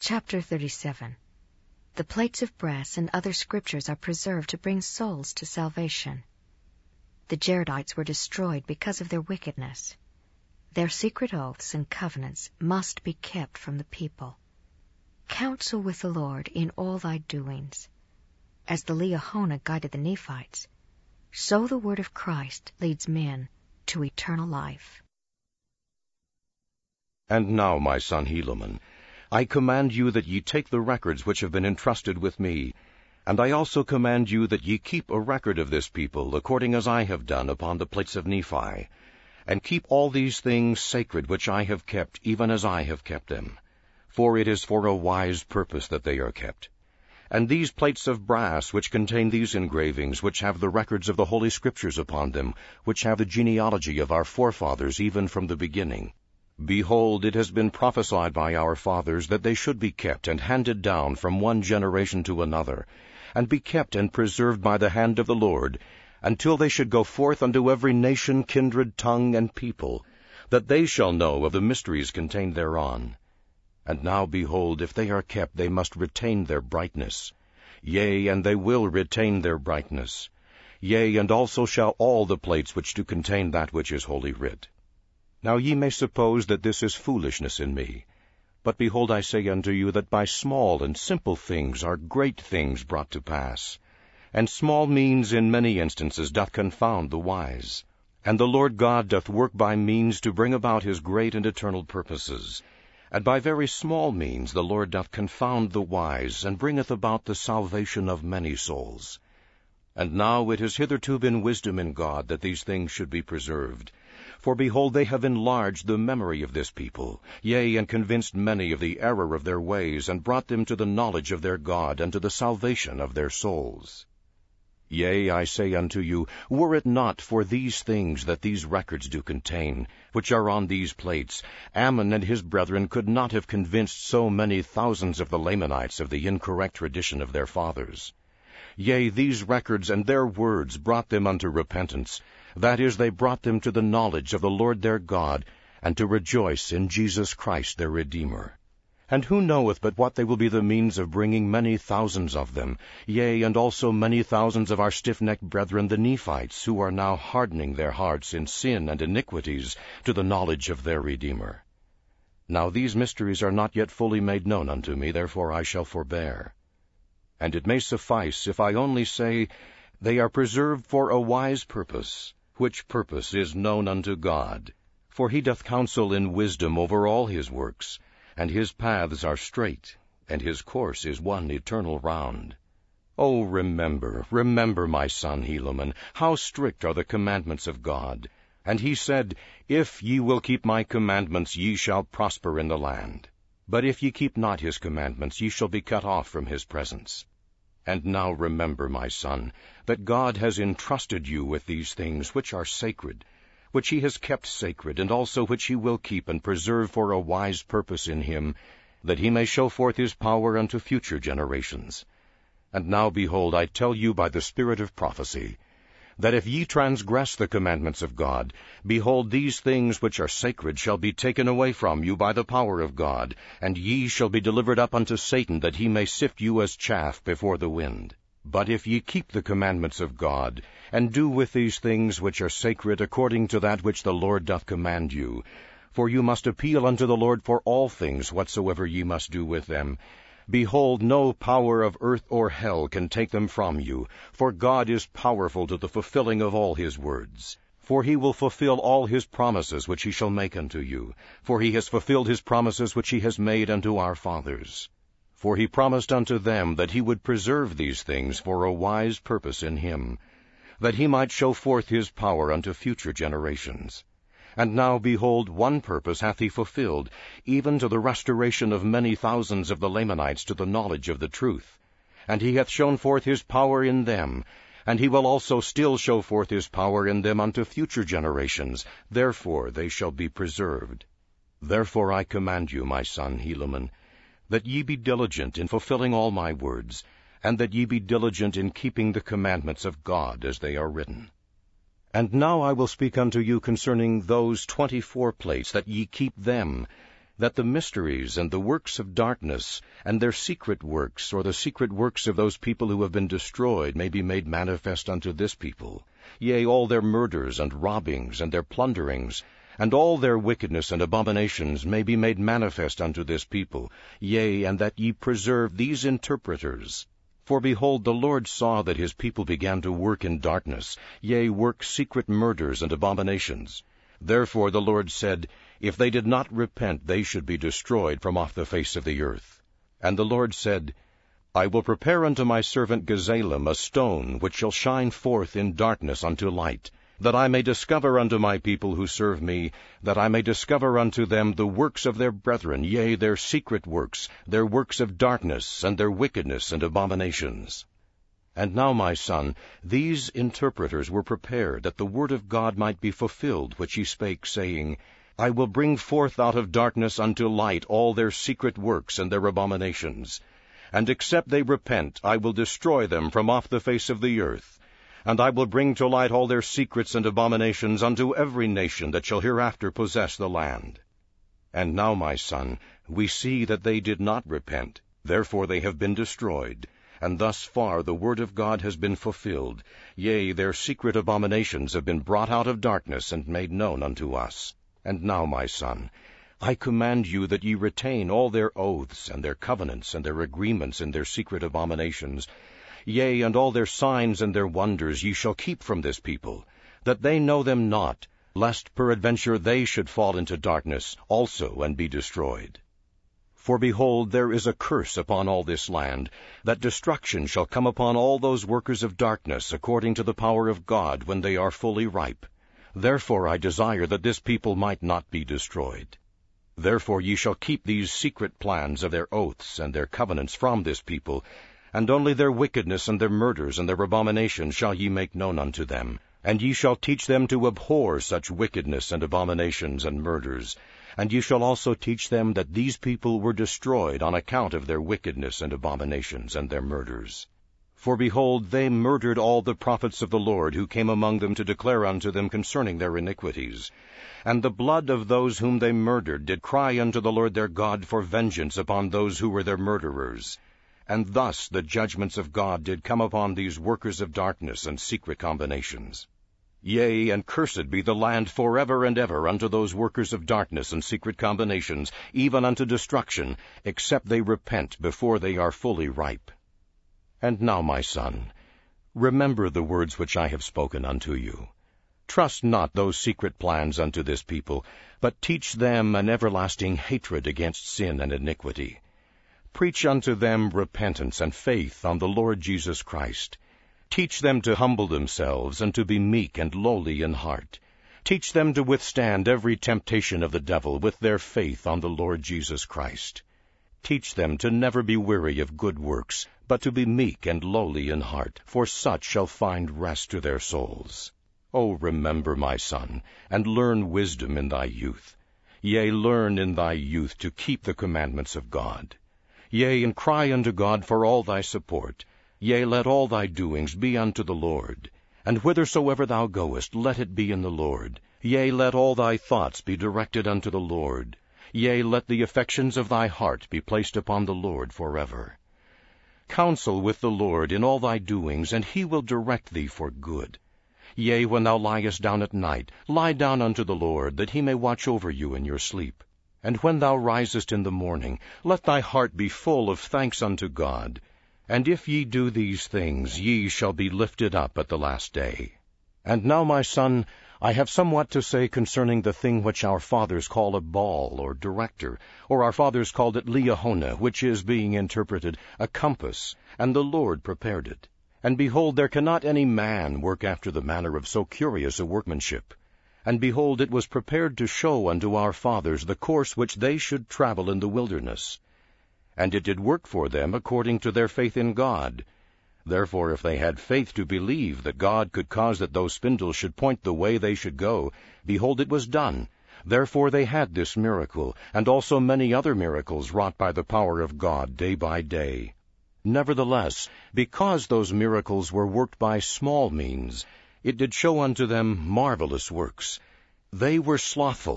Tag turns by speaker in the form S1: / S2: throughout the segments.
S1: Chapter 37. The plates of brass and other scriptures are preserved to bring souls to salvation. The Jaredites were destroyed because of their wickedness. Their secret oaths and covenants must be kept from the people. Counsel with the Lord in all thy doings. As the Liahona guided the Nephites, so the word of Christ leads men to eternal life.
S2: And now, my son Helaman, I command you that ye take the records which have been entrusted with me, and I also command you that ye keep a record of this people, according as I have done upon the plates of Nephi, and keep all these things sacred which I have kept, even as I have kept them. For it is for a wise purpose that they are kept. And these plates of brass, which contain these engravings, which have the records of the Holy Scriptures upon them, which have the genealogy of our forefathers even from the beginning, behold, it has been prophesied by our fathers that they should be kept and handed down from one generation to another, and be kept and preserved by the hand of the Lord, until they should go forth unto every nation, kindred, tongue, and people, that they shall know of the mysteries contained thereon. And now, behold, if they are kept, they must retain their brightness. Yea, and they will retain their brightness. Yea, and also shall all the plates which do contain that which is holy writ. Now ye may suppose that this is foolishness in me. But behold, I say unto you that by small and simple things are great things brought to pass. And small means in many instances doth confound the wise. And the Lord God doth work by means to bring about his great and eternal purposes. And by very small means the Lord doth confound the wise, and bringeth about the salvation of many souls. And now it has hitherto been wisdom in God that these things should be preserved. For behold, they have enlarged the memory of this people, yea, and convinced many of the error of their ways, and brought them to the knowledge of their God, and to the salvation of their souls. Yea, I say unto you, were it not for these things that these records do contain, which are on these plates, Ammon and his brethren could not have convinced so many thousands of the Lamanites of the incorrect tradition of their fathers. Yea, these records and their words brought them unto repentance, that is, they brought them to the knowledge of the Lord their God, and to rejoice in Jesus Christ their Redeemer. And who knoweth but what they will be the means of bringing many thousands of them, yea, and also many thousands of our stiff-necked brethren the Nephites, who are now hardening their hearts in sin and iniquities, to the knowledge of their Redeemer. Now these mysteries are not yet fully made known unto me, therefore I shall forbear. And it may suffice if I only say, they are preserved for a wise purpose, which purpose is known unto God. For he doth counsel in wisdom over all his works, and his paths are straight, and his course is one eternal round. O remember, my son Helaman, how strict are the commandments of God. And he said, If ye will keep my commandments, ye shall prosper in the land. But if ye keep not his commandments, ye shall be cut off from his presence. And now remember, my son, that God has entrusted you with these things which are sacred, which he has kept sacred, and also which he will keep and preserve for a wise purpose in him, that he may show forth his power unto future generations. And now, behold, I tell you by the spirit of prophecy, that if ye transgress the commandments of God, behold, these things which are sacred shall be taken away from you by the power of God, and ye shall be delivered up unto Satan, that he may sift you as chaff before the wind. But if ye keep the commandments of God, and do with these things which are sacred according to that which the Lord doth command you, for you must appeal unto the Lord for all things whatsoever ye must do with them, behold, no power of earth or hell can take them from you, for God is powerful to the fulfilling of all his words. For he will fulfill all his promises which he shall make unto you, for he has fulfilled his promises which he has made unto our fathers. For he promised unto them that he would preserve these things for a wise purpose in him, that he might show forth his power unto future generations. And now, behold, one purpose hath he fulfilled, even to the restoration of many thousands of the Lamanites to the knowledge of the truth. And he hath shown forth his power in them, and he will also still show forth his power in them unto future generations. Therefore they shall be preserved. Therefore I command you, my son Helaman, that ye be diligent in fulfilling all my words, and that ye be diligent in keeping the commandments of God as they are written. And now I will speak unto you concerning those 24 plates, that ye keep them, that the mysteries and the works of darkness, and their secret works, or the secret works of those people who have been destroyed, may be made manifest unto this people. Yea, all their murders and robbings and their plunderings, and all their wickedness and abominations may be made manifest unto this people. Yea, and that ye preserve these interpreters. For behold, the Lord saw that his people began to work in darkness, yea, work secret murders and abominations. Therefore the Lord said, if they did not repent, they should be destroyed from off the face of the earth. And the Lord said, I will prepare unto my servant Gazelem a stone, which shall shine forth in darkness unto light, that I may discover unto my people who serve me, that I may discover unto them the works of their brethren, yea, their secret works, their works of darkness, and their wickedness and abominations. And now, my son, these interpreters were prepared, that the word of God might be fulfilled, which he spake, saying, I will bring forth out of darkness unto light all their secret works and their abominations. And except they repent, I will destroy them from off the face of the earth. And I will bring to light all their secrets and abominations unto every nation that shall hereafter possess the land. And now, my son, we see that they did not repent, therefore they have been destroyed. And thus far the word of God has been fulfilled. Yea, their secret abominations have been brought out of darkness and made known unto us. And now, my son, I command you that ye retain all their oaths, and their covenants, and their agreements in their secret abominations. Yea, and all their signs and their wonders ye shall keep from this people, that they know them not, lest peradventure they should fall into darkness also and be destroyed. For behold, there is a curse upon all this land, that destruction shall come upon all those workers of darkness according to the power of God when they are fully ripe. Therefore I desire that this people might not be destroyed. Therefore ye shall keep these secret plans of their oaths and their covenants from this people, and only their wickedness and their murders and their abominations shall ye make known unto them. And ye shall teach them to abhor such wickedness and abominations and murders. And ye shall also teach them that these people were destroyed on account of their wickedness and abominations and their murders. For behold, they murdered all the prophets of the Lord who came among them to declare unto them concerning their iniquities. And the blood of those whom they murdered did cry unto the Lord their God for vengeance upon those who were their murderers. And thus the judgments of God did come upon these workers of darkness and secret combinations. Yea, and cursed be the land forever and ever unto those workers of darkness and secret combinations, even unto destruction, except they repent before they are fully ripe. And now, my son, remember the words which I have spoken unto you. Trust not those secret plans unto this people, but teach them an everlasting hatred against sin and iniquity. Preach unto them repentance and faith on the Lord Jesus Christ. Teach them to humble themselves, and to be meek and lowly in heart. Teach them to withstand every temptation of the devil with their faith on the Lord Jesus Christ. Teach them to never be weary of good works, but to be meek and lowly in heart, for such shall find rest to their souls. O remember, my son, and learn wisdom in thy youth. Yea, learn in thy youth to keep the commandments of God. Yea, and cry unto God for all thy support. Yea, let all thy doings be unto the Lord. And whithersoever thou goest, let it be in the Lord. Yea, let all thy thoughts be directed unto the Lord. Yea, let the affections of thy heart be placed upon the Lord forever. Counsel with the Lord in all thy doings, and he will direct thee for good. Yea, when thou liest down at night, lie down unto the Lord, that he may watch over you in your sleep. And when thou risest in the morning, let thy heart be full of thanks unto God. And if ye do these things, ye shall be lifted up at the last day. And now, my son, I have somewhat to say concerning the thing which our fathers call a ball or director, or our fathers called it Liahona, which is, being interpreted, a compass, and the Lord prepared it. And behold, there cannot any man work after the manner of so curious a workmanship. And behold, it was prepared to show unto our fathers the course which they should travel in the wilderness. And it did work for them according to their faith in God. Therefore, if they had faith to believe that God could cause that those spindles should point the way they should go, behold, it was done. Therefore they had this miracle, and also many other miracles wrought by the power of God day by day. Nevertheless, because those miracles were worked by small means, it did show unto them marvelous works. They were slothful,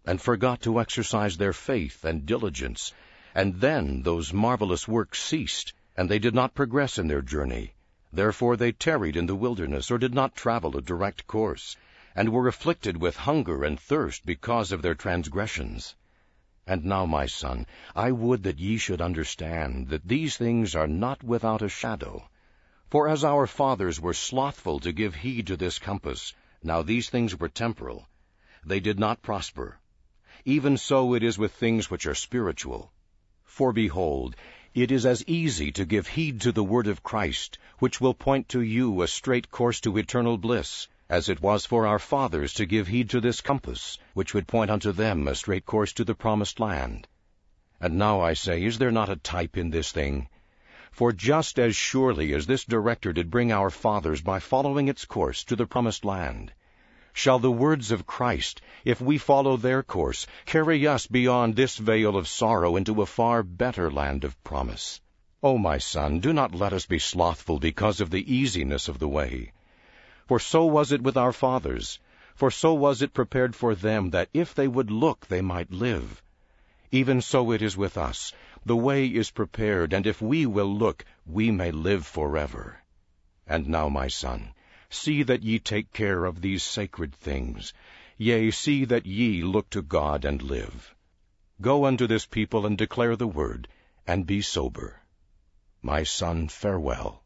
S2: and forgot to exercise their faith and diligence, and then those marvelous works ceased, and they did not progress in their journey. Therefore they tarried in the wilderness, or did not travel a direct course, and were afflicted with hunger and thirst because of their transgressions. And now, my son, I would that ye should understand that these things are not without a shadow. For as our fathers were slothful to give heed to this compass, now these things were temporal, they did not prosper. Even so it is with things which are spiritual. For behold, it is as easy to give heed to the word of Christ, which will point to you a straight course to eternal bliss, as it was for our fathers to give heed to this compass, which would point unto them a straight course to the promised land. And now I say, is there not a type in this thing? For just as surely as this director did bring our fathers by following its course to the promised land, shall the words of Christ, if we follow their course, carry us beyond this vale of sorrow into a far better land of promise. O my son, do not let us be slothful because of the easiness of the way. For so was it with our fathers, for so was it prepared for them, that if they would look they might live. Even so it is with us. The way is prepared, and if we will look, we may live forever. And now, my son, see that ye take care of these sacred things. Yea, see that ye look to God and live. Go unto this people and declare the word, and be sober. My son, farewell.